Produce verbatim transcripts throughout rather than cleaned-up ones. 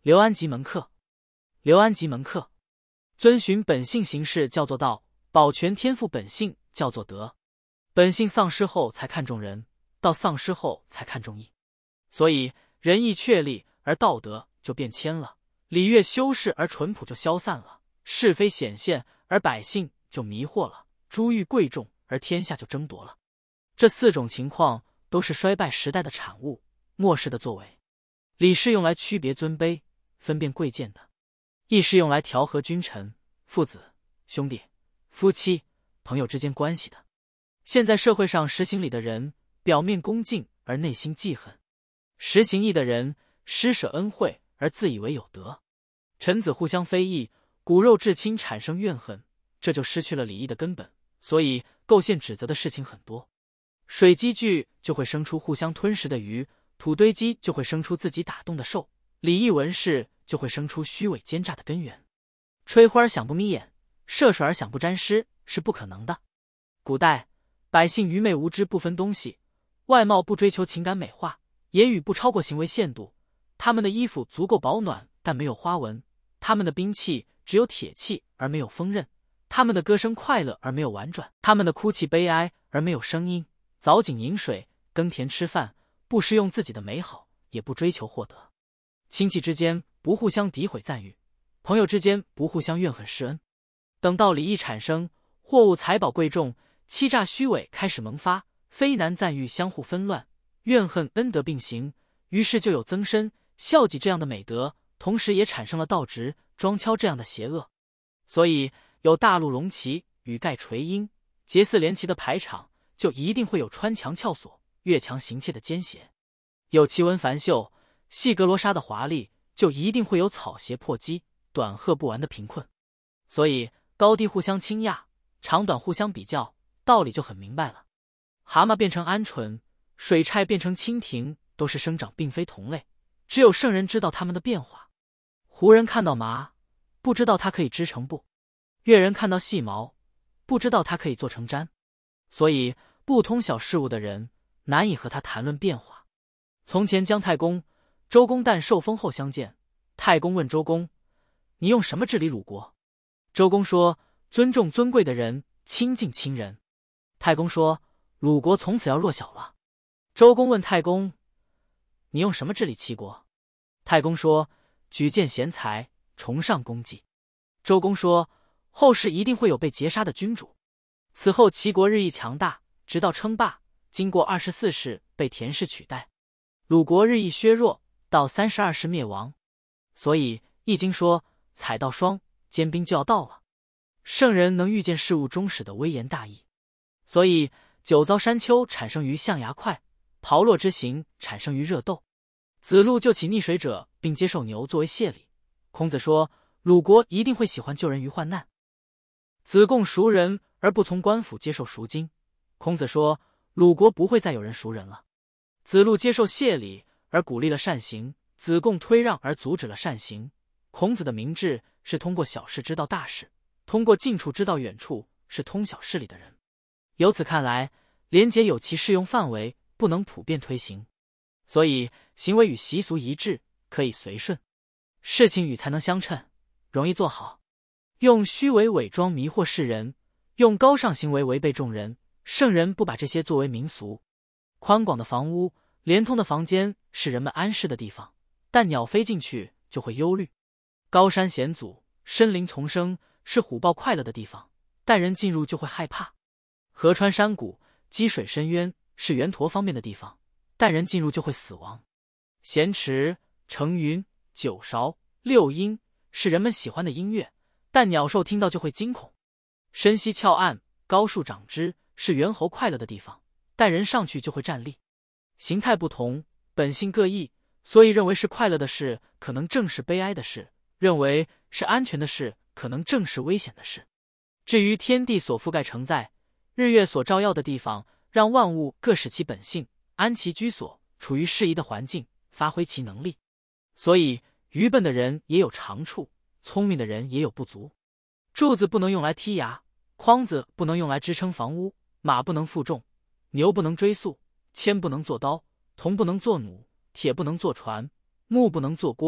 刘安吉门客，刘安吉门客，遵循本性行事叫做道，保全天赋本性叫做德。本性丧失后才看重人，道丧失后才看重义。所以仁义确立，而道德就变迁了；礼乐修饰，而淳朴就消散了；是非显现，而百姓就迷惑了；珠玉贵重，而天下就争夺了。这四种情况都是衰败时代的产物，末世的作为。礼是用来区别尊卑、分辨贵贱的；义是用来调和君臣、父子、兄弟、夫妻、朋友之间关系的。现在社会上实行礼的人，表面恭敬而内心记恨；实行义的人，施舍恩惠而自以为有德。臣子互相非议，骨肉至亲产生怨恨，这就失去了礼义的根本。所以构陷指责的事情很多。水积聚就会生出互相吞噬的鱼，土堆积就会生出自己打动的兽，礼义文饰就会生出虚伪奸诈的根源。吹花儿响不眯眼，射水儿响不沾湿，是不可能的。古代百姓愚昧无知，不分东西，外貌不追求情感美化，言语不超过行为限度。他们的衣服足够保暖，但没有花纹；他们的兵器只有铁器而没有锋刃；他们的歌声快乐而没有婉转；他们的哭泣悲哀而没有声音。凿井饮水，耕田吃饭，不施用自己的美好，也不追求获得。亲戚之间不互相诋毁赞誉，朋友之间不互相怨恨施恩。等到礼义产生，货物财宝贵重，欺诈虚伪开始萌发，非难赞誉相互纷乱，怨恨恩德并行，于是就有增身、孝己这样的美德，同时也产生了盗直、装敲这样的邪恶。所以有大陆龙旗、羽盖垂鹰、结四连旗的排场，就一定会有穿墙撬锁、越墙行窃的奸邪；有奇文繁绣、细格罗纱的华丽，就一定会有草鞋破击、短褐不完的贫困。所以高低互相倾轧，长短互相比较，道理就很明白了。蛤蟆变成鹌鹑，水菜变成蜻蜓，都是生长并非同类，只有圣人知道它们的变化。胡人看到麻，不知道它可以织成布；越人看到细毛，不知道它可以做成毡。所以不通晓事物的人，难以和他谈论变化。从前姜太公、周公旦受封后相见，太公问周公：“你用什么治理鲁国？”周公说：“尊重尊贵的人，亲近亲人。”太公说：“鲁国从此要弱小了。”周公问太公：“你用什么治理齐国？”太公说：“举荐贤才，崇尚功绩。”周公说：“后世一定会有被劫杀的君主。”此后齐国日益强大，直到称霸，经过二十四世被田氏取代；鲁国日益削弱，到三十二世灭亡。所以易经说：“采到霜，坚冰就要到了。”圣人能预见事物终始的微言大义。所以酒糟山丘产生于象牙块，炮烙之刑产生于热斗。子路救起溺水者，并接受牛作为谢礼。孔子说：“鲁国一定会喜欢救人于患难。”子贡赎人而不从官府接受赎金。孔子说：“鲁国不会再有人赎人了。”子路接受谢礼而鼓励了善行，子贡推让而阻止了善行。孔子的明智是通过小事知道大事，通过近处知道远处，是通晓事理的人。由此看来，廉洁有其适用范围，不能普遍推行。所以行为与习俗一致，可以随顺；事情与才能相称，容易做好。用虚伪伪装迷惑世人，用高尚行为违背众人，圣人不把这些作为民俗。宽广的房屋、连通的房间是人们安适的地方，但鸟飞进去就会忧虑。高山险阻、深林丛生是虎豹快乐的地方，但人进入就会害怕。河川山谷、积水深渊是猿驼方便的地方，但人进入就会死亡。咸池、成云、九韶、六音是人们喜欢的音乐，但鸟兽听到就会惊恐。深溪峭岸、高树长枝是猿猴快乐的地方，但人上去就会站立。形态不同，本性各异，所以认为是快乐的事，可能正是悲哀的事；认为是安全的事，可能正是危险的事。至于天地所覆盖承载，日月所照耀的地方，让万物各使其本性，安其居所，处于适宜的环境，发挥其能力。所以愚笨的人也有长处，聪明的人也有不足。柱子不能用来剔牙，筐子不能用来支撑房屋，马不能负重，牛不能追速，铅不能做刀，铜不能做弩，铁不能做船，木不能做锅，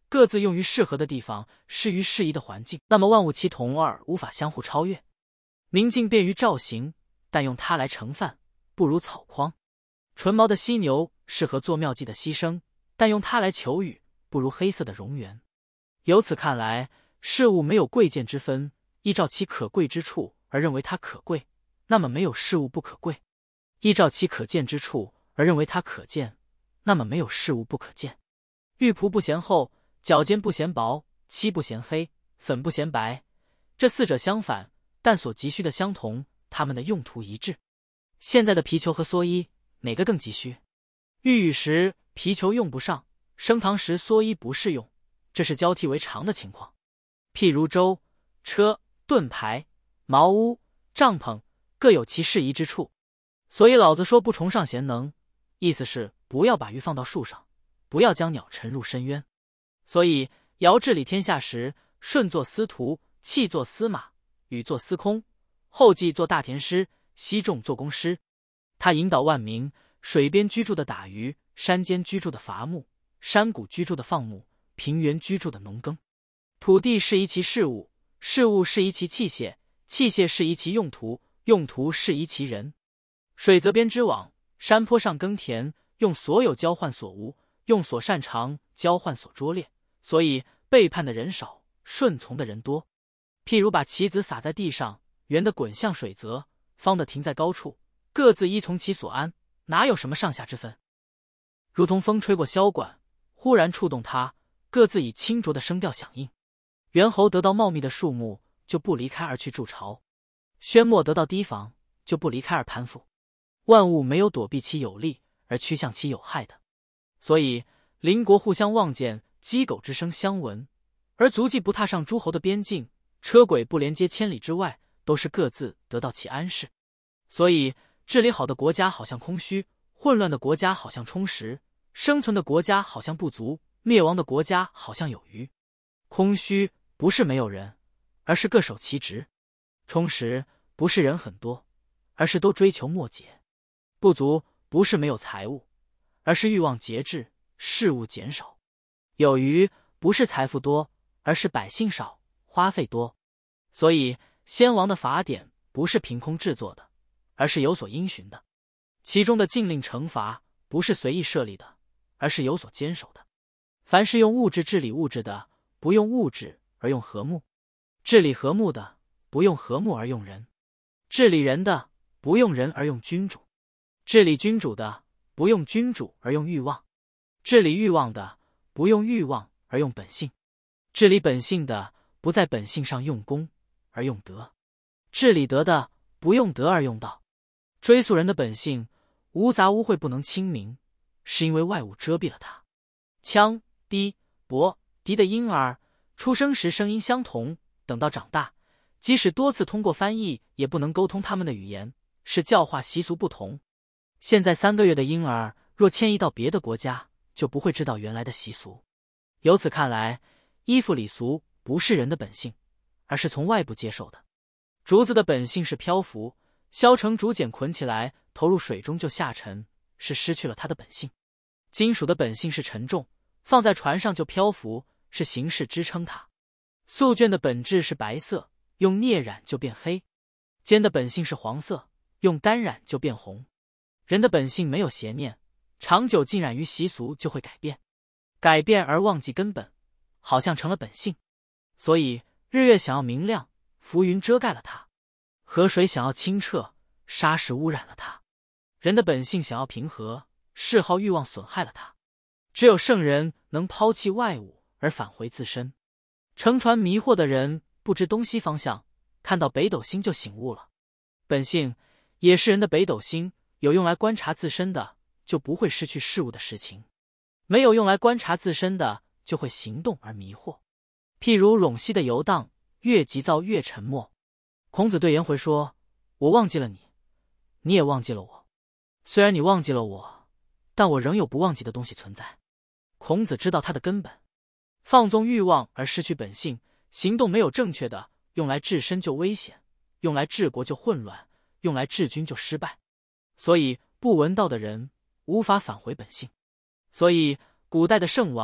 各自用于适合的地方，适于适宜的环境，那么万物其同而无法相互超越。明镜便于照形，但用它来盛饭，不如草筐。纯毛的犀牛适合做妙计的牺牲，但用它来求雨，不如黑色的蝾螈。由此看来，事物没有贵贱之分，依照其可贵之处而认为它可贵，那么没有事物不可贵；依照其可见之处而认为它可见，那么没有事物不可见。玉璞不嫌厚，角尖不嫌薄，漆不嫌黑，粉不嫌白，这四者相反，但所急需的相同，它们的用途一致。现在的皮球和蓑衣，哪个更急需？玉宇时皮球用不上，升堂时蓑衣不适用，这是交替为常的情况。譬如舟、车、盾牌、茅屋、帐篷，各有其适宜之处。所以老子说不崇尚贤能，意思是不要把鱼放到树上，不要将鸟沉入深渊。所以尧治理天下时，舜作司徒，契作司马，禹作司空，后稷作大田师，西仲作工师。他引导万民，水边居住的打鱼，山间居住的伐木，山谷居住的放牧，平原居住的农耕。土地适宜其事物，事物适宜其器械，器械适宜其用途，用途适宜其人。水则编织网，山坡上耕田，用所有交换所无，用所擅长交换所拙劣。所以背叛的人少，顺从的人多。譬如把棋子撒在地上，圆的滚向水泽，方的停在高处，各自依从其所安，哪有什么上下之分？如同风吹过箫管，忽然触动它，各自以清浊的声调响应。猿猴得到茂密的树木，就不离开而去筑巢；宣墨得到堤防，就不离开而攀附。万物没有躲避其有利而趋向其有害的。所以邻国互相望见，鸡狗之声相闻，而足迹不踏上诸侯的边境，车轨不连接千里之外，都是各自得到其安适。所以治理好的国家好像空虚，混乱的国家好像充实，生存的国家好像不足，灭亡的国家好像有余。空虚不是没有人，而是各守其职；充实不是人很多，而是都追求末节；不足不是没有财物，而是欲望节制，事物减少；有余不是财富多，而是百姓少，花费多。所以先王的法典不是凭空制作的，而是有所因循的；其中的禁令惩罚不是随意设立的，而是有所坚守的。凡是用物质治理物质的，不用物质而用和睦；治理和睦的，不用和睦而用人；治理人的，不用人而用君主；治理君主的，不用君主而用欲望；治理欲望的，不用欲望而用本性；治理本性的，不在本性上用功而用德；治理德的，不用德而用道。追溯人的本性，无杂污秽不能清明，是因为外物遮蔽了它。羌、氐、伯、狄的婴儿出生时声音相同，等到长大，即使多次通过翻译，也不能沟通他们的语言，是教化习俗不同。现在三个月的婴儿若迁移到别的国家，就不会知道原来的习俗。由此看来，依附礼俗不是人的本性，而是从外部接受的。竹子的本性是漂浮，削成竹简捆起来投入水中就下沉，是失去了它的本性。金属的本性是沉重，放在船上就漂浮，是形式支撑它。素绢的本质是白色，用镍染就变黑；笺的本性是黄色，用丹染就变红。人的本性没有邪念，长久浸染于习俗就会改变，改变而忘记根本，好像成了本性。所以日月想要明亮，浮云遮盖了它；河水想要清澈，沙石污染了它。人的本性想要平和，嗜好欲望损害了它。只有圣人能抛弃外物而返回自身。乘船迷惑的人不知东西方向，看到北斗星就醒悟了。本性也是人的北斗星，有用来观察自身的，就不会失去事物的实情；没有用来观察自身的，就会行动而迷惑。譬如陇西的游荡，越急躁越沉默。孔子对颜回说：我忘记了你，你也忘记了我。虽然你忘记了我，但我仍有不忘记的东西存在。孔子知道他的根本。放纵欲望而失去本性，行动没有正确的，用来治身就危险，用来治国就混乱，用来治军就失败。所以不闻道的人无法返回本性。所以古代的圣王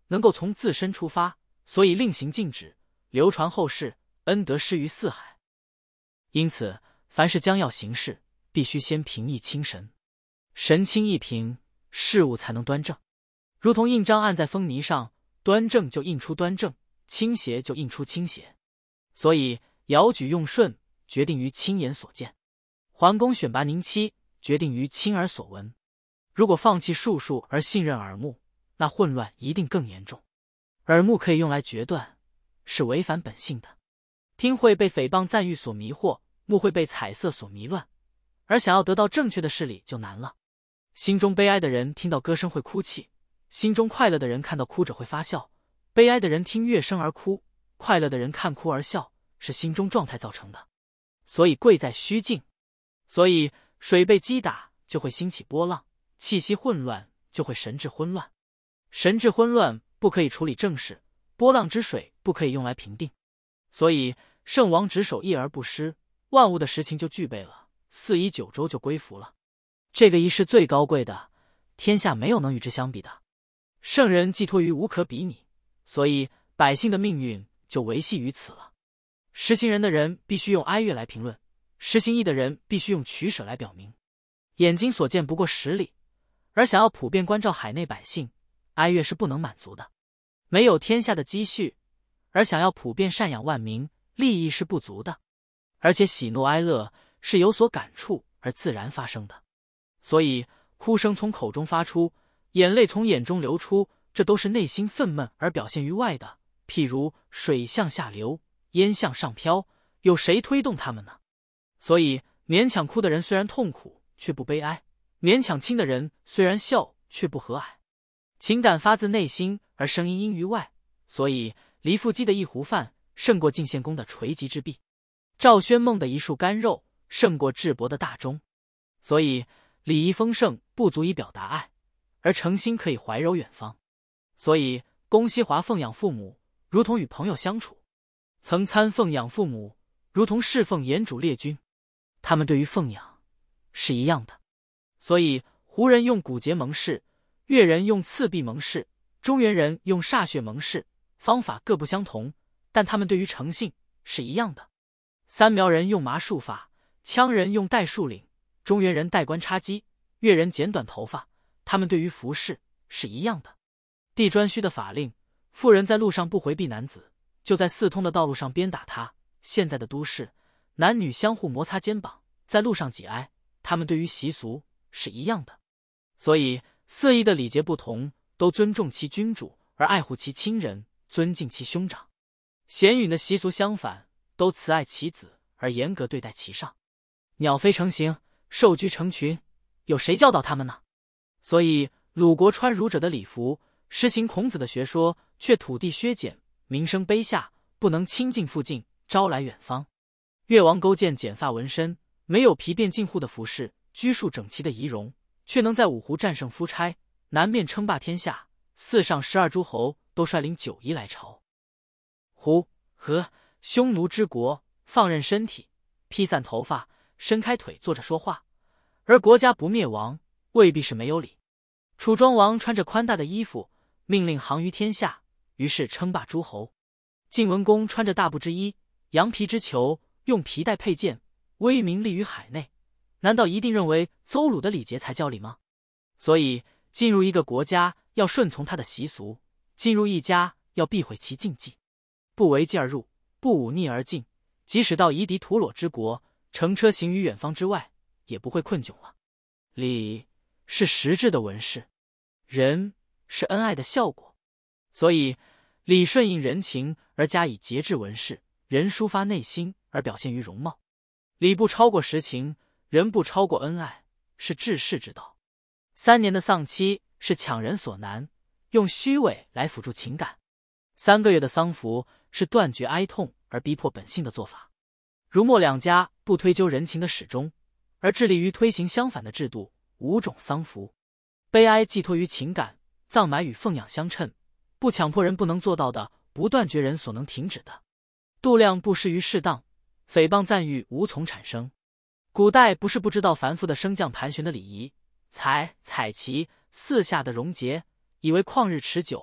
能够从自身出发，所以令行禁止，流传后世，恩德施于四海。因此，凡是将要行事，必须先平易清神，神清意平，事物才能端正。如同印章按在风泥上，端正就印出端正，倾斜就印出倾斜。所以遥举用顺，决定于亲眼所见；桓公选拔宁戚，决定于亲耳所闻。如果放弃术数而信任耳目，那混乱一定更严重。耳目可以用来决断，是违反本性的。听会被诽谤赞誉所迷惑，目会被彩色所迷乱，而想要得到正确的事理就难了。心中悲哀的人听到歌声会哭泣，心中快乐的人看到哭者会发笑。悲哀的人听乐声而哭，快乐的人看哭而笑，是心中状态造成的。所以贵在虚静。所以水被击打就会兴起波浪，气息混乱就会神志昏乱。神志昏乱不可以处理正事，波浪之水不可以用来平定。所以圣王只守一而不失，万物的实情就具备了，四夷九州就归服了。这个一是最高贵的，天下没有能与之相比的。圣人寄托于无可比拟，所以百姓的命运就维系于此了。实行人的人必须用哀乐来评论，实行义的人必须用取舍来表明。眼睛所见不过十里，而想要普遍关照海内百姓，哀乐是不能满足的。没有天下的积蓄，而想要普遍赡养万民，利益是不足的。而且喜怒哀乐是有所感触而自然发生的，所以哭声从口中发出，眼泪从眼中流出，这都是内心愤懑而表现于外的。譬如水向下流，烟向上飘，有谁推动他们呢？所以勉强哭的人虽然痛苦，却不悲哀；勉强亲的人虽然笑，却不和蔼。情感发自内心，而声音因于外，所以黎腹肌的一壶饭胜过晋献公的垂棘之臂，赵宣梦的一束干肉胜过智伯的大钟。所以礼仪丰盛不足以表达爱，而诚心可以怀柔远方。所以公西华奉养父母，如同与朋友相处；曾参奉养父母，如同侍奉严主列军。他们对于奉养是一样的。所以胡人用骨节盟誓，越人用刺臂盟誓，中原人用歃血盟誓，方法各不相同，但他们对于诚信是一样的。三苗人用麻束发，羌人用带束领，中原人戴冠插髻，越人剪短头发，他们对于服饰是一样的。地颛顼的法令，妇人在路上不回避男子，就在四通的道路上鞭打他。现在的都市，男女相互摩擦肩膀，在路上挤挨，他们对于习俗是一样的。所以四夷的礼节不同，都尊重其君主，而爱护其亲人，尊敬其兄长。咸允的习俗相反，都慈爱其子，而严格对待其上。鸟飞成行，兽居成群，有谁教导他们呢？所以鲁国穿儒者的礼服，实行孔子的学说，却土地削减，民生卑下，不能亲近附近，招来远方。越王勾践剪发纹身，没有皮变近乎的服饰，拘束整齐的仪容，却能在五湖战胜夫差，南面称霸天下，四上十二诸侯都率领九夷来朝。胡、何、匈奴之国放任身体，披散头发，伸开腿坐着说话，而国家不灭亡，未必是没有理。楚庄王穿着宽大的衣服，命令行于天下，于是称霸诸侯。晋文公穿着大布之衣，羊皮之裘，用皮带佩剑，威名立于海内，难道一定认为邹鲁的礼节才叫礼吗？所以进入一个国家要顺从他的习俗，进入一家要避讳其禁忌，不违纪而入，不忤逆而进，即使到夷狄土裸之国，乘车行于远方之外，也不会困窘了。礼是实质的文饰，仁是恩爱的效果。所以礼顺应人情而加以节制文饰，仁抒发内心而表现于容貌。礼不超过实情，仁不超过恩爱，是治世之道。三年的丧期是强人所难，用虚伪来辅助情感。三个月的丧服是断绝哀痛而逼迫本性的做法。儒墨两家不推究人情的始终，而致力于推行相反的制度。五种丧服，悲哀寄托于情感，葬埋与奉养相称，不强迫人不能做到的，不断绝人所能停止的。度量不失于适当，诽谤赞誉无从产生。古代不是不知道凡夫的升降盘旋的礼仪，采采旗四下的容节，以为旷日持久，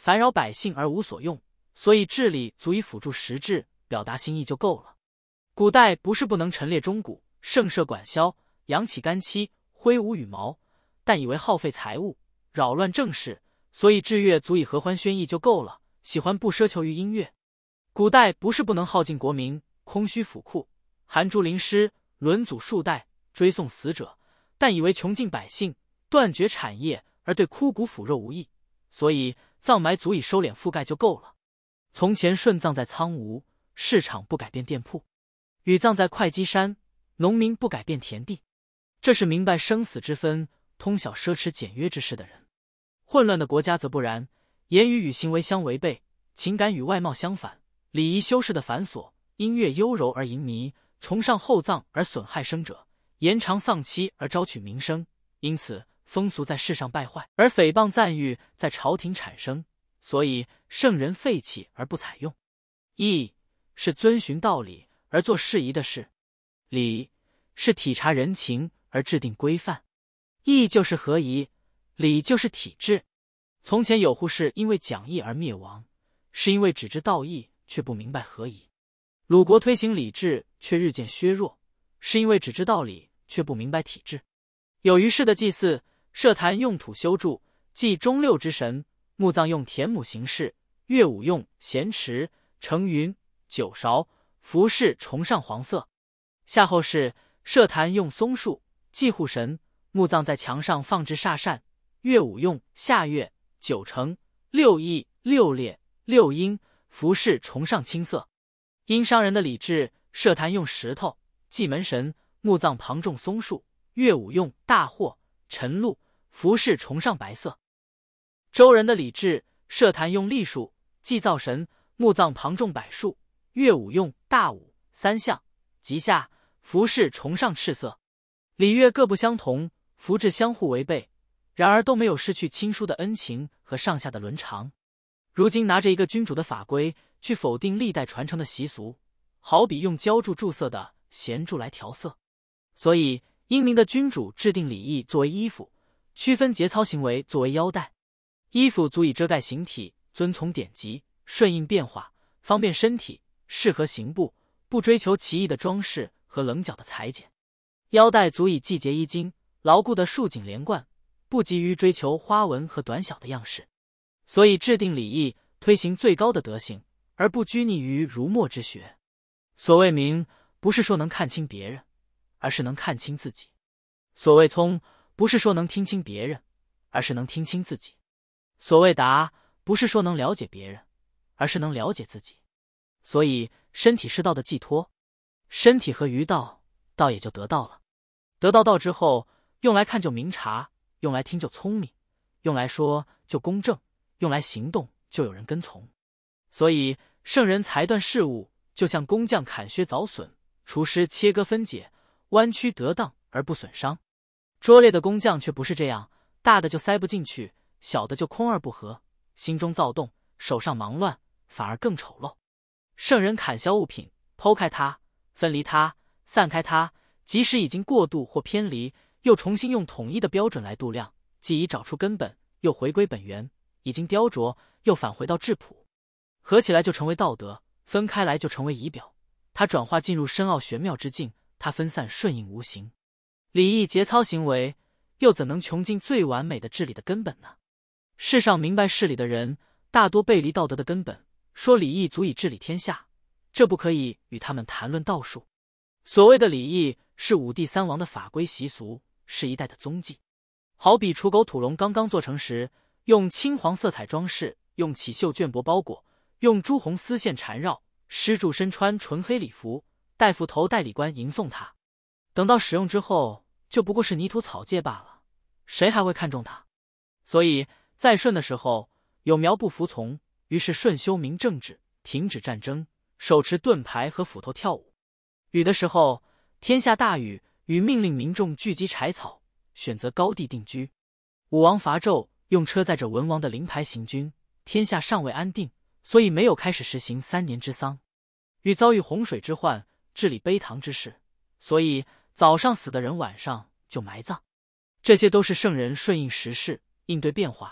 烦扰百姓而无所用，所以治理足以辅助实质，表达心意就够了。古代不是不能陈列钟鼓，盛设管箫，扬起干戚，挥舞羽毛，但以为耗费财物，扰乱政事，所以制乐足以合欢宣逸就够了，喜欢不奢求于音乐。古代不是不能耗尽国民，空虚府库，含珠淋湿，轮祖数代，追送死者，但以为穷尽百姓，断绝产业，而对枯骨腐肉无益，所以葬埋足以收敛覆盖就够了。从前顺葬在苍梧，市场不改变店铺；禹葬在会稽山，农民不改变田地。这是明白生死之分，通晓奢侈简约之事的人。混乱的国家则不然，言语与行为相违背，情感与外貌相反，礼仪修饰的繁琐，音乐优柔而淫靡，崇尚厚葬而损害生者，延长丧期而招取民生。因此风俗在世上败坏，而诽谤赞誉在朝廷产生，所以圣人废弃而不采用。义是遵循道理而做适宜的事，礼是体察人情而制定规范。义就是合宜，礼就是体制。从前有户氏因为讲义而灭亡，是因为只知道义却不明白合宜。鲁国推行礼制却日渐削弱，是因为只知道理却不明白体制。有于氏的祭祀，社坛用土修筑，祭中六之神；墓葬用田亩形式，乐舞用弦池、成云、九勺；服饰崇尚黄色。夏后氏社坛用松树，祭户神；墓葬在墙上放置煞扇，乐舞用夏乐、九成、六艺、六列、六音；服饰崇尚青色。殷商人的礼制，社坛用石头，祭门神；墓葬旁种松树，乐舞用大获、晨露；服饰崇尚白色。周人的礼制，社坛用栗树，祭灶神；墓葬旁种柏树，乐舞用大舞、三象、吉夏；服饰崇尚赤色。礼乐各不相同，服制相互违背，然而都没有失去亲疏的恩情和上下的伦常。如今拿着一个君主的法规去否定历代传承的习俗，好比用浇筑注色的咸柱来调色。所以英明的君主制定礼义作为衣服，区分节操行为作为腰带。衣服足以遮盖形体，遵从典籍，顺应变化，方便身体，适合行步，不追求奇异的装饰和棱角的裁剪。腰带足以系结衣襟，牢固的束紧连贯，不急于追求花纹和短小的样式。所以制定礼义，推行最高的德行，而不拘泥于儒墨之学。所谓明，不是说能看清别人，而是能看清自己；所谓聪，不是说能听清别人，而是能听清自己；所谓达，不是说能了解别人，而是能了解自己。所以身体是道的寄托，身体合于道，道也就得道了。得到道之后，用来看就明察，用来听就聪明，用来说就公正，用来行动就有人跟从。所以圣人裁断事物，就像工匠砍削凿损，厨师切割分解，弯曲得当而不损伤。拙劣的工匠却不是这样，大的就塞不进去，小的就空而不合，心中躁动，手上忙乱，反而更丑陋。圣人砍削物品，剖开它，分离它，散开它，即使已经过度或偏离，又重新用统一的标准来度量，既已找出根本，又回归本源；已经雕琢，又返回到质朴。合起来就成为道德，分开来就成为仪表。它转化进入深奥玄妙之境，它分散顺应无形。礼义节操行为，又怎能穷尽最完美的治理的根本呢？世上明白事理的人，大多背离道德的根本，说礼义足以治理天下，这不可以与他们谈论道术。所谓的礼义，是五帝三王的法规习俗，是一代的踪迹。好比刍狗土龙刚刚做成时，用青黄色彩装饰，用绮绣绢帛包裹，用朱红丝线缠绕，施主身穿纯黑礼服，大夫头戴礼冠迎送他。等到使用之后，就不过是泥土草芥罢了，谁还会看重它？所以在舜的时候，有苗不服从，于是舜修明政治，停止战争，手持盾牌和斧头跳舞。禹的时候，天下大雨，禹命令民众聚集柴草，选择高地定居。武王伐纣，用车载着文王的灵牌行军，天下尚未安定，所以没有开始实行三年之丧。禹遭遇洪水之患，治理悲堂之事，所以早上死的人晚上就埋葬。这些都是圣人顺应时势，应对变化，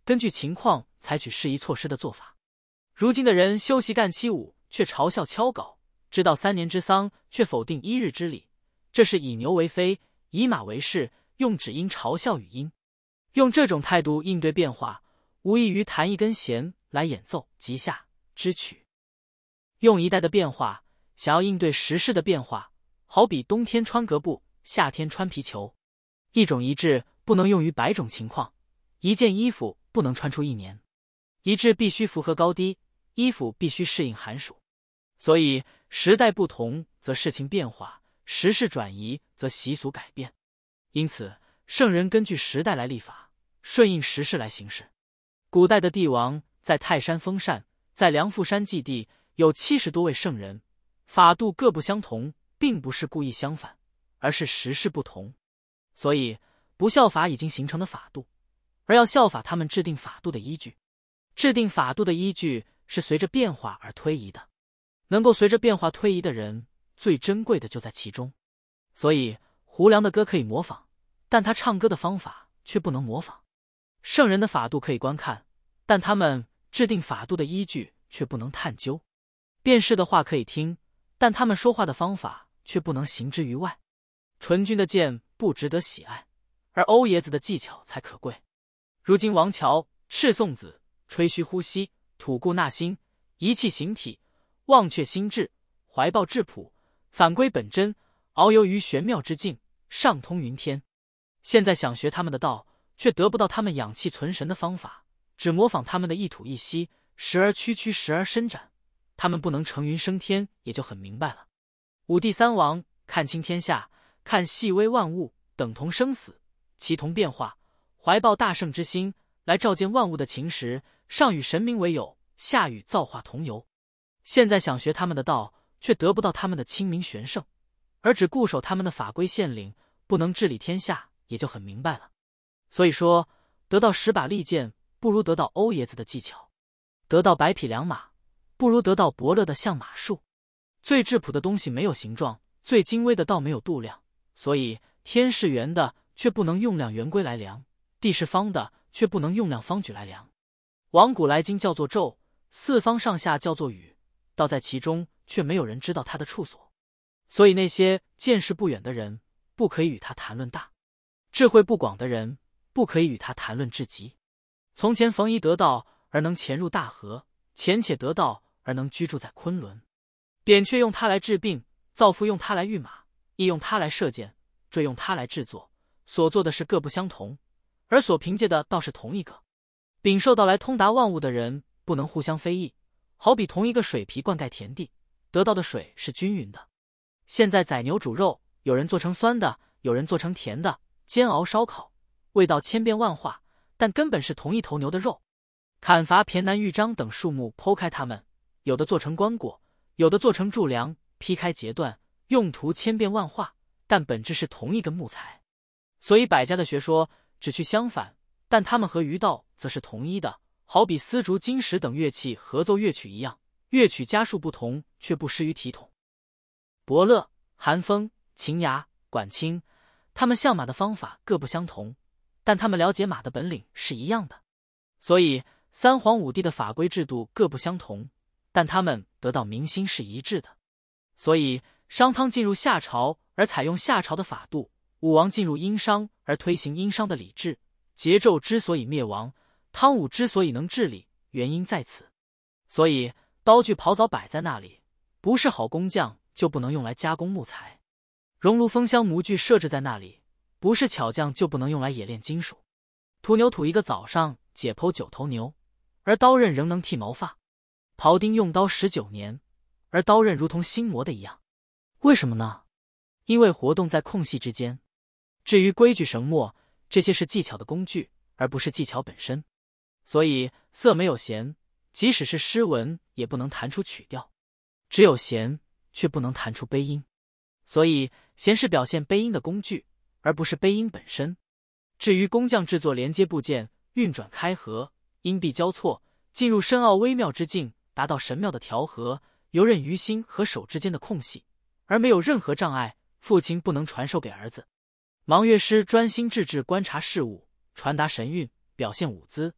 根据情况采取适宜措施的做法。如今的人修习干七五，却嘲笑敲镐；知道三年之丧，却否定一日之礼。这是以牛为非，以马为是，用只因嘲笑语音。用这种态度应对变化，无异于弹一根弦来演奏即下之曲。用一代的变化想要应对时事的变化，好比冬天穿革布，夏天穿皮球。一种一致不能用于百种情况，一件衣服不能穿出一年。一致必须符合高低，衣服必须适应寒暑。所以时代不同则事情变化，时事转移则习俗改变。因此圣人根据时代来立法，顺应时事来行事。古代的帝王在泰山封禅，在梁父山祭地，有七十多位圣人，法度各不相同，并不是故意相反，而是时事不同。所以不效法已经形成的法度，而要效法他们制定法度的依据。制定法度的依据是随着变化而推移的，能够随着变化推移的人，最珍贵的就在其中。所以胡梁的歌可以模仿，但他唱歌的方法却不能模仿。圣人的法度可以观看，但他们制定法度的依据却不能探究。辩士的话可以听，但他们说话的方法却不能行之于外。纯君的剑不值得喜爱，而欧爷子的技巧才可贵。如今王乔、赤宋子吹嘘呼吸，吐故纳新，一气形体，忘却心智，怀抱质朴，返归本真，遨游于玄妙之境，上通云天。现在想学他们的道，却得不到他们养气存神的方法，只模仿他们的一吐一吸，时而屈曲，时而伸展。他们不能乘云升天，也就很明白了。五帝三王看清天下，看细微万物，等同生死，其同变化，怀抱大圣之心，来照见万物的情时，上与神明为友，下与造化同游。现在想学他们的道，却得不到他们的清明玄圣，而只固守他们的法规县令，不能治理天下，也就很明白了。所以说，得到十把利剑，不如得到欧爷子的技巧；得到百匹良马，不如得到伯乐的象马术。最质朴的东西没有形状，最精微的道没有度量。所以天是圆的，却不能用量圆规来量；地是方的，却不能用量方矩来量。往古来今叫做宙，四方上下叫做宇，道在其中，却没有人知道它的处所。所以那些见识不远的人，不可以与他谈论大；智慧不广的人，不可以与他谈论至极。从前冯夷得道而能潜入大河，钱且得道而能居住在昆仑。扁鹊用它来治病，造父用它来御马，羿用它来射箭，坠用它来制作，所做的事各不相同，而所凭借的倒是同一个。禀受道来通达万物的人，不能互相非议，好比同一个水皮灌溉田地，得到的水是均匀的。现在宰牛煮肉，有人做成酸的，有人做成甜的，煎熬烧烤，味道千变万化，但根本是同一头牛的肉。砍伐骈南豫章等树木，剖开它们，有的做成棺椁，有的做成柱梁，劈开截断，用途千变万化，但本质是同一根木材。所以百家的学说只去相反，但他们和于道则是同一的，好比丝竹、金石等乐器合奏乐曲一样，乐曲家数不同，却不失于体统。伯乐、韩风、秦牙、管清，他们相马的方法各不相同，但他们了解马的本领是一样的。所以三皇五帝的法规制度各不相同，但他们得到民心是一致的。所以商汤进入夏朝而采用夏朝的法度，武王进入殷商而推行殷商的礼制，桀纣之所以灭亡，汤武之所以能治理，原因在此。所以刀具刨凿摆在那里，不是好工匠就不能用来加工木材；熔炉风箱模具设置在那里，不是巧匠就不能用来冶炼金属。屠牛屠一个早上，解剖九头牛，而刀刃仍能剃毛发；庖丁用刀十九年，而刀刃如同新磨的一样。为什么呢？因为活动在空隙之间。至于规矩绳墨，这些是技巧的工具，而不是技巧本身。所以瑟没有弦，即使是诗文也不能弹出曲调；只有弦，却不能弹出悲音。所以弦是表现悲音的工具，而不是悲音本身。至于工匠制作连接部件，运转开合，音壁交错，进入深奥微妙之境，达到神妙的调和，游刃于心和手之间的空隙，而没有任何障碍，父亲不能传授给儿子。盲乐师专心致志观察事物，传达神韵，表现舞姿，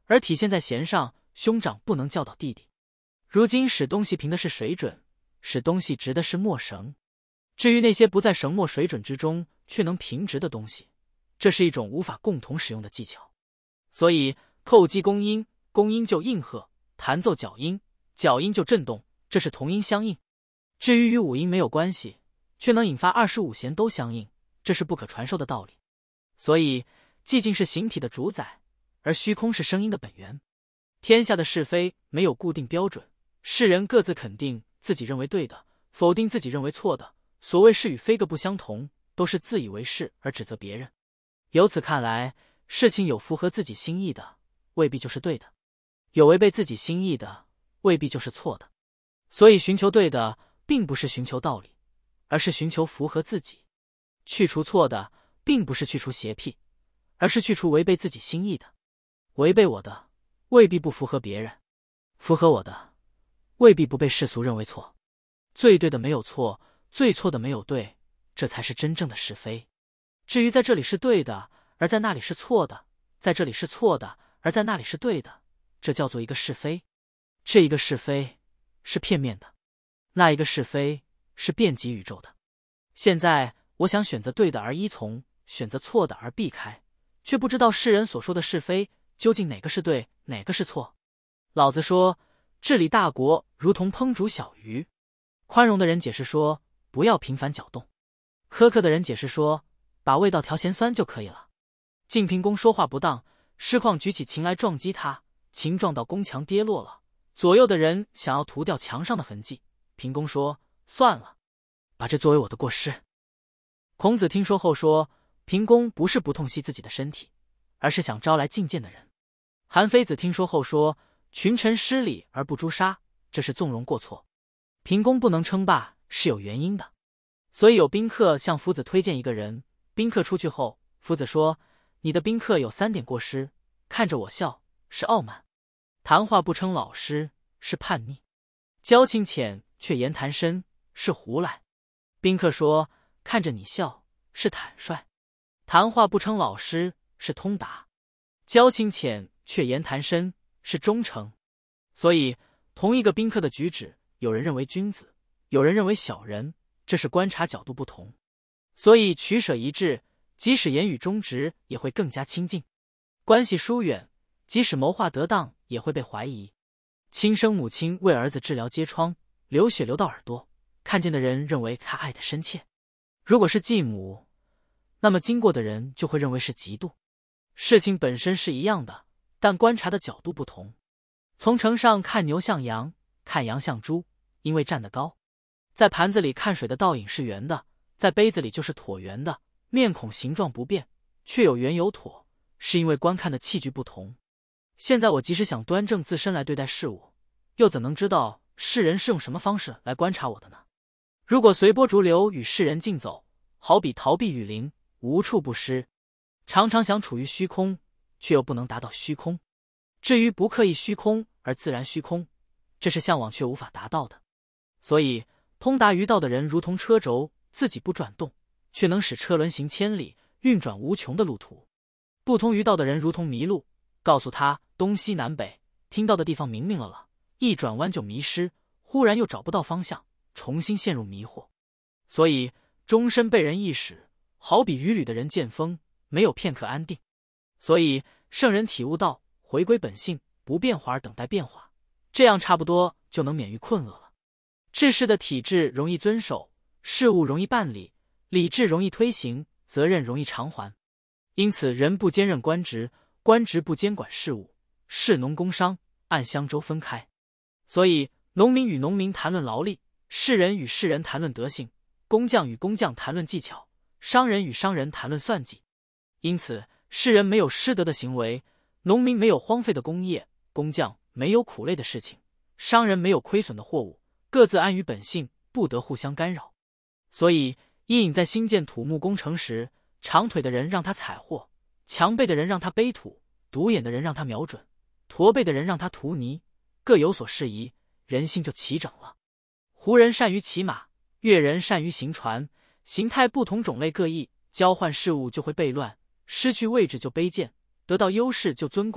而体现在弦上，兄长不能教导弟弟。如今使东西平的是水准，使东西直的是墨绳。至于那些不在绳墨水准之中却能平直的东西，这是一种无法共同使用的技巧。所以叩击弓音，弓音就应和；弹奏角音，角音就震动，这是同音相应。至于与五音没有关系，却能引发二十五弦都相应，这是不可传授的道理。所以寂静是形体的主宰，而虚空是声音的本源。天下的是非没有固定标准，世人各自肯定自己认为对的，否定自己认为错的。所谓是与非各不相同，都是自以为是而指责别人。由此看来，事情有符合自己心意的，未必就是对的；有违背自己心意的，未必就是错的。所以寻求对的，并不是寻求道理，而是寻求符合自己；去除错的，并不是去除邪僻，而是去除违背自己心意的。违背我的，未必不符合别人；符合我的，未必不被世俗认为错。最对的没有错，最错的没有对，这才是真正的是非。至于在这里是对的，而在那里是错的，在这里是错的，而在那里是对的，这叫做一个是非。这一个是非是片面的，那一个是非是遍及宇宙的。现在我想选择对的而依从，选择错的而避开，却不知道世人所说的是非究竟哪个是对，哪个是错。老子说，治理大国如同烹煮小鱼。宽容的人解释说，不要频繁搅动；苛刻的人解释说，把味道调咸酸就可以了。晋平公说话不当，师旷举起琴来撞击他，琴撞到宫墙跌落了。左右的人想要涂掉墙上的痕迹，平公说，算了，把这作为我的过失。孔子听说后说，平公不是不痛惜自己的身体，而是想招来进谏的人。韩非子听说后说，群臣失礼而不诛杀，这是纵容过错。平公不能称霸是有原因的。所以有宾客向夫子推荐一个人，宾客出去后，夫子说，你的宾客有三点过失：看着我笑是傲慢，谈话不称老师是叛逆，交情浅却言谈深是胡来。宾客说，看着你笑是坦率，谈话不称老师是通达，交情浅却言谈深是忠诚。所以同一个宾客的举止，有人认为君子，有人认为小人，这是观察角度不同。所以取舍一致，即使言语忠直也会更加亲近；关系疏远，即使谋划得当也会被怀疑。亲生母亲为儿子治疗疖疮，流血流到耳朵，看见的人认为他爱得深切；如果是继母，那么经过的人就会认为是嫉妒。事情本身是一样的，但观察的角度不同。从城上看牛像羊，看羊像猪，因为站得高。在盘子里看水的倒影是圆的，在杯子里就是椭圆的。面孔形状不变，却有圆有椭，是因为观看的器具不同。现在我即使想端正自身来对待事物，又怎能知道世人是用什么方式来观察我的呢？如果随波逐流与世人竞走，好比逃避雨淋，无处不湿。常常想处于虚空，却又不能达到虚空。至于不刻意虚空而自然虚空，这是向往却无法达到的。所以通达于道的人如同车轴，自己不转动，却能使车轮行千里，运转无穷的路途。不通于道的人如同迷路，告诉他东西南北，听到的地方明明了了，一转弯就迷失，忽然又找不到方向，重新陷入迷惑。所以终身被人意识，好比渔旅的人见风，没有片刻安定。所以圣人体悟道，回归本性，不变化而等待变化，这样差不多就能免于困厄了。治世的体制容易遵守，事务容易办理，理智容易推行，责任容易偿还。因此人不兼任官职，官职不监管事务，士农工商按襄州分开。所以农民与农民谈论劳力，士人与士人谈论德行，工匠与工匠谈论技巧，商人与商人谈论算计。因此士人没有失德的行为，农民没有荒废的工业，工匠没有苦累的事情，商人没有亏损的货物，各自安于本性，不得互相干扰。所以伊尹在兴建土木工程时，长腿的人让他采货，强背的人让他背土，独眼的人让他瞄准，驼背的人让他涂泥，各有所适宜，人性就齐整了。胡人善于骑马，越人善于行船，形态不同，种类各异，交换事物就会悖乱，失去位置就卑贱，得到优势就尊贵，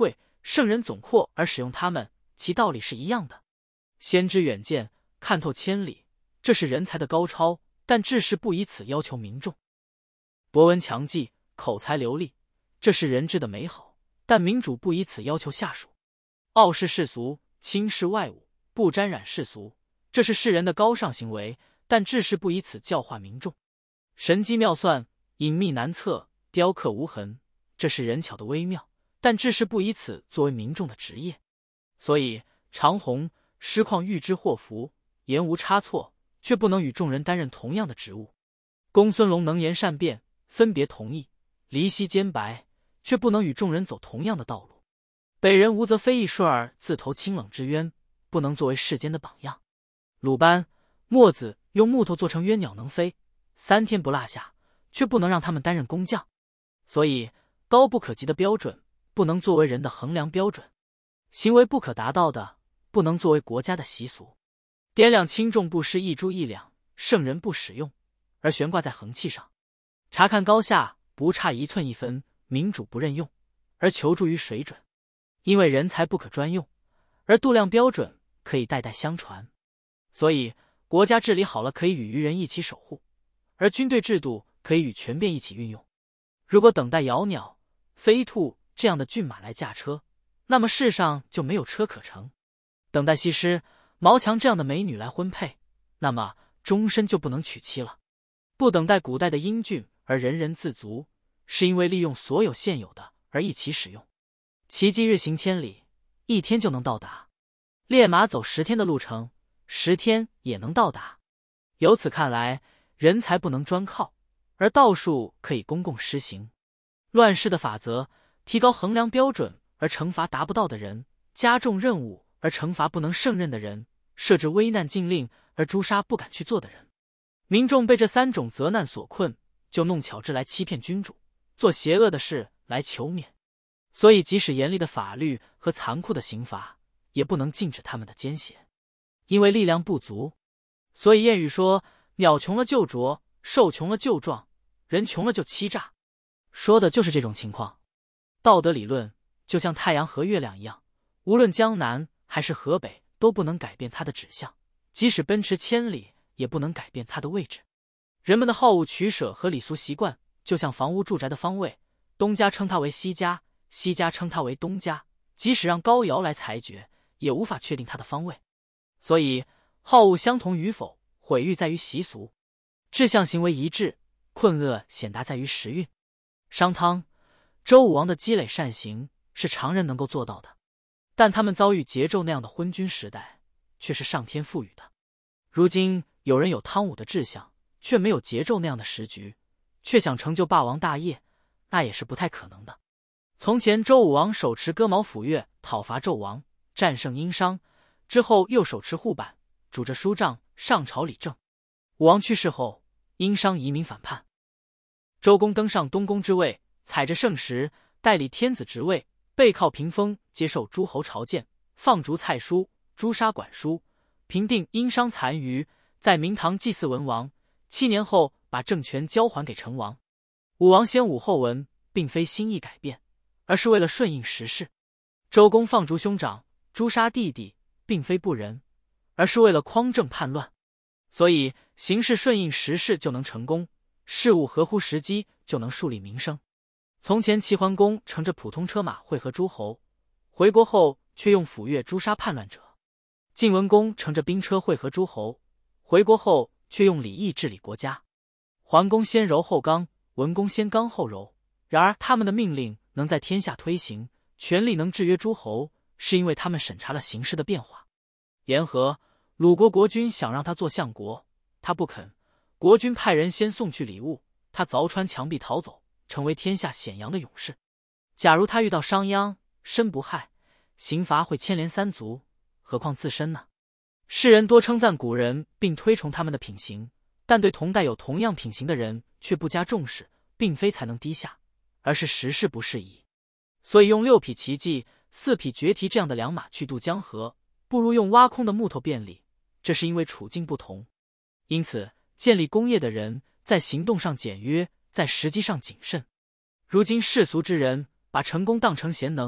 圣人总括而使用它们，其道理是一样的。先知远见，看透千里，这是人才的高超，但治世不以此要求民众。博闻强记，口才流利，这是人治的美好，但民主不以此要求下属。傲视世俗，轻视外物，不沾染世俗，这是世人的高尚行为，但治世不以此教化民众。神机妙算，隐秘难测，雕刻无痕，这是人巧的微妙，但治世不以此作为民众的职业。所以长虹、师旷预知祸福，言无差错，却不能与众人担任同样的职务。公孙龙能言善辩，分别同意，离析兼白，却不能与众人走同样的道路。北人吴则非易顺儿自投清冷之渊，不能作为世间的榜样。鲁班、墨子用木头做成鸳鸟能飞，三天不落下，却不能让他们担任工匠。所以高不可及的标准不能作为人的衡量标准，行为不可达到的不能作为国家的习俗。掂量轻重不失一铢一两，圣人不使用，而悬挂在衡器上。察看高下不差一寸一分，民主不任用，而求助于水准。因为人才不可专用，而度量标准可以代代相传。所以国家治理好了，可以与愚人一起守护，而军队制度可以与权变一起运用。如果等待瑶鸟、飞兔这样的骏马来驾车，那么世上就没有车可乘；等待西施、毛强这样的美女来婚配，那么终身就不能娶妻了。不等待古代的英俊而人人自足，是因为利用所有现有的而一起使用。奇迹日行千里，一天就能到达；烈马走十天的路程，十天也能到达。由此看来，人才不能专靠，而道术可以公共施行。乱世的法则，提高衡量标准而惩罚达不到的人，加重任务而惩罚不能胜任的人，设置危难禁令而诛杀不敢去做的人。民众被这三种责难所困，就弄巧智来欺骗君主，做邪恶的事来求免。所以即使严厉的法律和残酷的刑罚，也不能禁止他们的奸邪。因为力量不足，所以谚语说，鸟穷了就啄，兽穷了就撞，人穷了就欺诈，说的就是这种情况。道德理论就像太阳和月亮一样，无论江南还是河北，都不能改变它的指向，即使奔驰千里，也不能改变它的位置。人们的好恶取舍和礼俗习惯，就像房屋住宅的方位，东家称它为西家，西家称它为东家，即使让高尧来裁决，也无法确定它的方位。所以好恶相同与否，毁誉在于习俗；志向行为一致，困厄显达在于时运。商汤、周武王的积累善行是常人能够做到的，但他们遭遇桀纣那样的昏君时代，却是上天赋予的。如今有人有汤武的志向，却没有桀纣那样的时局，却想成就霸王大业，那也是不太可能的。从前周武王手持割毛斧钺讨伐纣王，战胜殷商，之后又手持护板，拄着书杖上朝理政。武王去世后，殷商移民反叛。周公登上东宫之位，踩着圣石，代理天子职位，背靠屏风接受诸侯朝见，放逐蔡叔，诛杀管叔，平定殷商残余，在明堂祭祀文王。七年后把政权交还给成王。武王先武后文，并非心意改变，而是为了顺应时势。周公放逐兄长，诛杀弟弟，并非不仁，而是为了匡正叛乱。所以行事顺应时势就能成功，事物合乎时机就能树立名声。从前齐桓公乘着普通车马会合诸侯，回国后却用斧钺诛杀叛乱者；晋文公乘着兵车会合诸侯，回国后却用礼义治理国家。桓公先柔后刚，文公先刚后柔，然而他们的命令能在天下推行，权力能制约诸侯，是因为他们审查了形势的变化。言和，鲁国国君想让他做相国，他不肯，国君派人先送去礼物，他凿穿墙壁逃走，成为天下显扬的勇士。假如他遇到商鞅，身不害，刑罚会牵连三族，何况自身呢？世人多称赞古人并推崇他们的品行，但对同代有同样品行的人却不加重视，并非才能低下，而是时势不适宜。所以用六匹奇迹、四匹绝蹄这样的良马去渡江河，不如用挖空的木头便利，这是因为处境不同。因此建立功业的人在行动上简约，在时机上谨慎。如今世俗之人把成功当成贤能，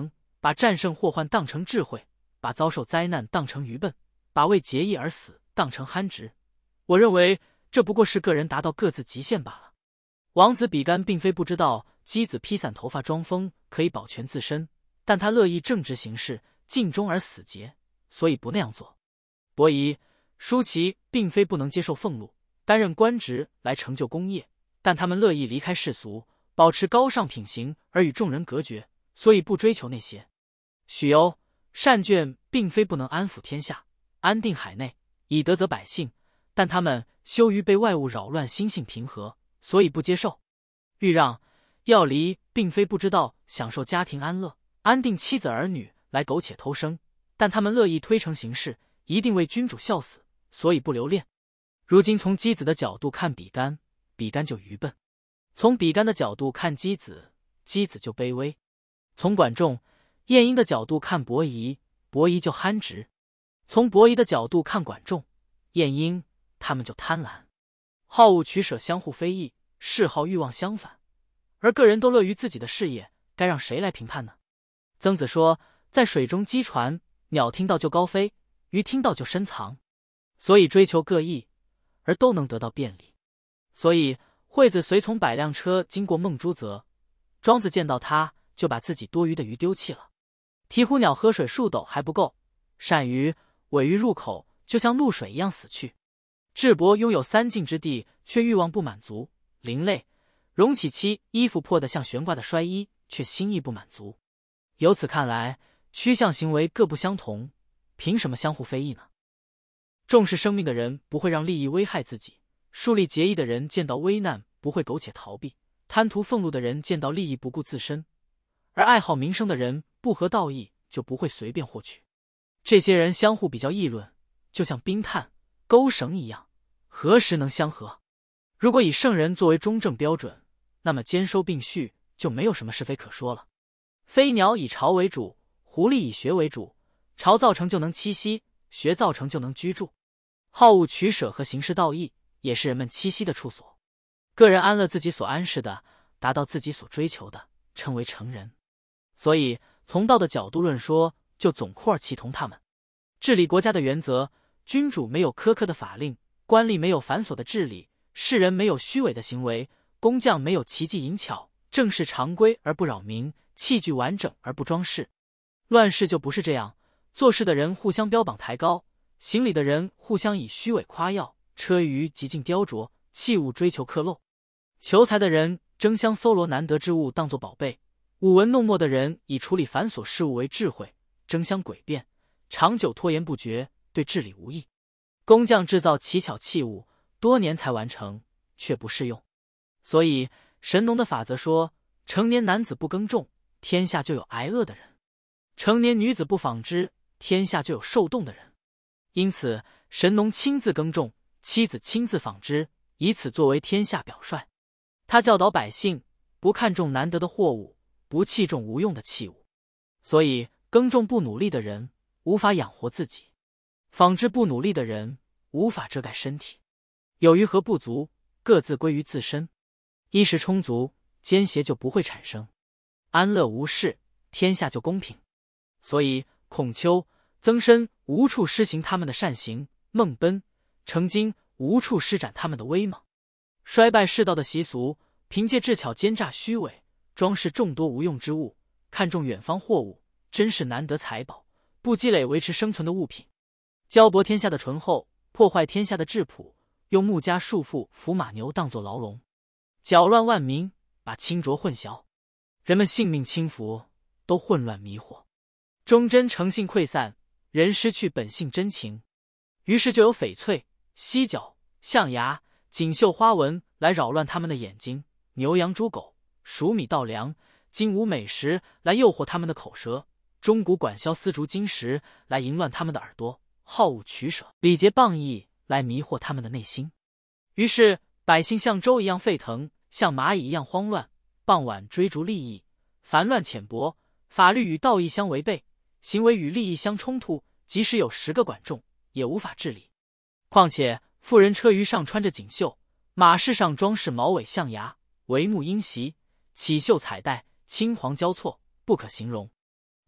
把战胜祸患当成智慧，把遭受灾难当成愚笨，把为结义而死当成憨直。我认为这不过是个人达到各自极限罢了。王子比干并非不知道箕子披散头发装疯可以保全自身，但他乐意正直行事，尽忠而死节，所以不那样做。伯夷、舒淇并非不能接受俸禄，担任官职来成就功业，但他们乐意离开世俗，保持高尚品行而与众人隔绝，所以不追求那些。许由、单卷并非不能安抚天下，安定海内，以德泽百姓，但他们羞于被外物扰乱心性平和，所以不接受。豫让、要离并非不知道享受家庭安乐，安定妻子儿女来苟且偷生，但他们乐意推诚行事，一定为君主效死，所以不留恋。如今从箕子的角度看比干，比干就愚笨；从比干的角度看箕子，箕子就卑微；从管仲、晏婴的角度看伯夷，伯夷就憨直；从伯夷的角度看管仲、晏婴，他们就贪婪。好恶取舍相互非议，嗜好欲望相反，而个人都乐于自己的事业，该让谁来评判呢？曾子说，在水中击船，鸟听到就高飞，鱼听到就深藏，所以追求各异，而都能得到便利。所以惠子随从百辆车经过孟诸泽，庄子见到他就把自己多余的鱼丢弃了。鹈鹕鸟喝水数斗还不够，鳝鱼、尾鱼入口就像露水一样死去。智伯拥有三晋之地，却欲望不满足；灵类、荣启期衣服破得像悬挂的衰衣，却心意不满足。由此看来，趋向行为各不相同，凭什么相互非议呢？重视生命的人不会让利益危害自己，树立节义的人见到危难不会苟且逃避，贪图俸禄的人见到利益不顾自身，而爱好名声的人不合道义就不会随便获取。这些人相互比较议论，就像冰炭、钩绳一样，何时能相合？如果以圣人作为中正标准，那么兼收并蓄就没有什么是非可说了。飞鸟以巢为主，狐狸以穴为主，巢造成就能栖息，穴造成就能居住。好恶取舍和行事道义也是人们栖息的处所。个人安乐自己所安适的，达到自己所追求的，称为成人。所以从道的角度论说，就总括而齐同他们。治理国家的原则，君主没有苛刻的法令，官吏没有繁琐的治理，士人没有虚伪的行为，工匠没有奇技淫巧，政事常规而不扰民，器具完整而不装饰。乱世就不是这样，做事的人互相标榜抬高，行礼的人互相以虚伪夸耀，车舆极尽雕琢，器物追求刻漏。求财的人争相搜罗难得之物当作宝贝，舞文弄墨的人以处理繁琐事务为智慧，争相诡辩，长久拖延不决，对治理无益。工匠制造奇巧器物，多年才完成，却不适用。所以神农的法则说，成年男子不耕种，天下就有挨饿的人；成年女子不纺织，天下就有受冻的人。因此神农亲自耕种，妻子亲自纺织，以此作为天下表率。他教导百姓不看重难得的货物，不器重无用的器物。所以耕种不努力的人无法养活自己，纺织不努力的人无法遮盖身体。有余和不足各自归于自身，衣食充足，奸邪就不会产生；安乐无事，天下就公平。所以孔丘、曾参无处施行他们的善行，孟贲、程经无处施展他们的威猛。衰败世道的习俗，凭借智巧奸诈虚伪，装饰众多无用之物，看重远方货物，珍视难得财宝，不积累维持生存的物品，骄薄天下的醇厚，破坏天下的质朴，用木枷束缚伏马牛当作牢笼，搅乱万民，把清浊混淆，人们性命轻浮，都混乱迷惑，忠贞诚信溃散，人失去本性真情。于是就有翡翠、犀角、象牙、锦绣花纹来扰乱他们的眼睛，牛羊猪狗、黍米稻粮、金无美食来诱惑他们的口舌，钟鼓管箫丝竹金石来淫乱他们的耳朵，好恶取舍、礼节谤义来迷惑他们的内心。于是百姓像舟一样沸腾，像蚂蚁一样慌乱，傍晚追逐利益，烦乱浅薄，法律与道义相违背，行为与利益相冲突，即使有十个管仲，也无法治理。况且妇人车舆上穿着锦绣，马饰上装饰毛尾象牙，帷幕鹰席，绮绣彩带，青黄交错，不可形容。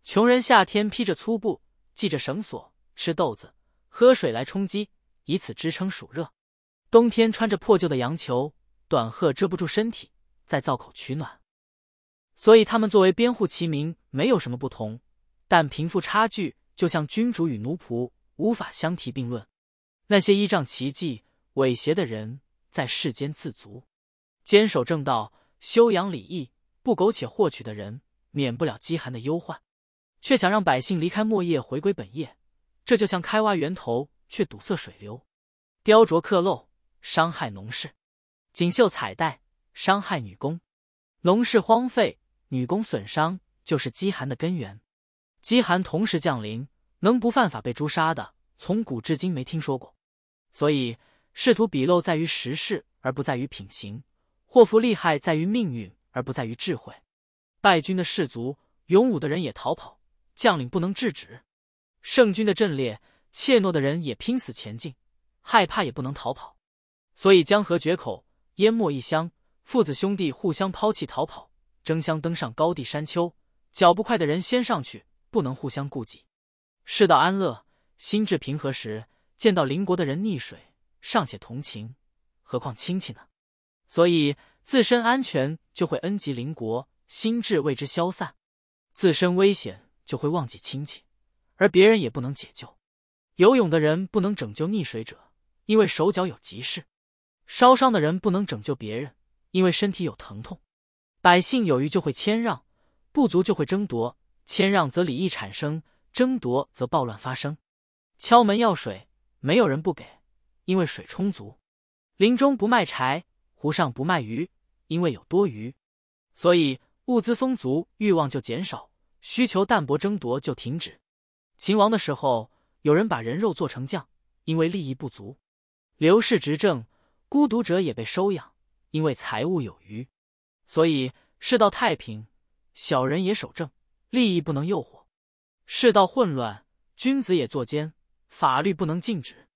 穷人夏天披着粗布，系着绳索，吃豆子，喝水来充饥，以此支撑暑热；冬天穿着破旧的羊裘，短褐遮不住身体，在灶口取暖。所以他们作为编户齐民，没有什么不同，但贫富差距就像君主与奴仆，无法相提并论。那些依仗奇迹、伪邪的人，在世间自足；坚守正道、修养礼义、不苟且获取的人，免不了饥寒的忧患。却想让百姓离开末业，回归本业，这就像开挖源头，却堵塞水流；雕琢刻镂，伤害农事；锦绣彩带，伤害女工。农事荒废，女工损伤，就是饥寒的根源。饥寒同时降临，能不犯法被诛杀的，从古至今没听说过。所以仕途鄙陋在于时势，而不在于品行；祸福利害在于命运，而不在于智慧。败军的士卒，勇武的人也逃跑，将领不能制止；胜军的阵列，怯懦的人也拼死前进，害怕也不能逃跑。所以江河决口，淹没一乡，父子兄弟互相抛弃逃跑，争相登上高地山丘，脚步快的人先上去，不能互相顾及。世道安乐，心智平和时，见到邻国的人溺水，尚且同情，何况亲戚呢？所以自身安全就会恩及邻国，心智为之消散；自身危险就会忘记亲戚，而别人也不能解救。游泳的人不能拯救溺水者，因为手脚有急事；烧伤的人不能拯救别人，因为身体有疼痛。百姓有余就会谦让，不足就会争夺，谦让则礼义产生，争夺则暴乱发生。敲门要水，没有人不给，因为水充足；林中不卖柴，湖上不卖鱼，因为有多余。所以物资丰足，欲望就减少，需求淡薄，争夺就停止。秦王的时候，有人把人肉做成酱，因为利益不足；刘氏执政，孤独者也被收养，因为财物有余。所以世道太平，小人也守正，利益不能诱惑；世道混乱，君子也作奸，法律不能禁止。